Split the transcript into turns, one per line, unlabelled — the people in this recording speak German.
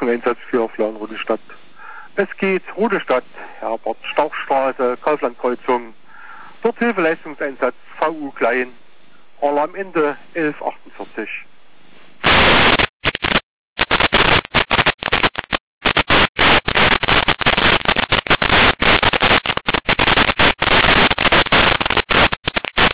Einsatz für Flauen-Rudestadt. Es geht Rudestadt, Herbert-Stauch-Straße, Kauflandkreuzung, dort Hilfeleistungseinsatz VU Klein, Alarm Ende 1148.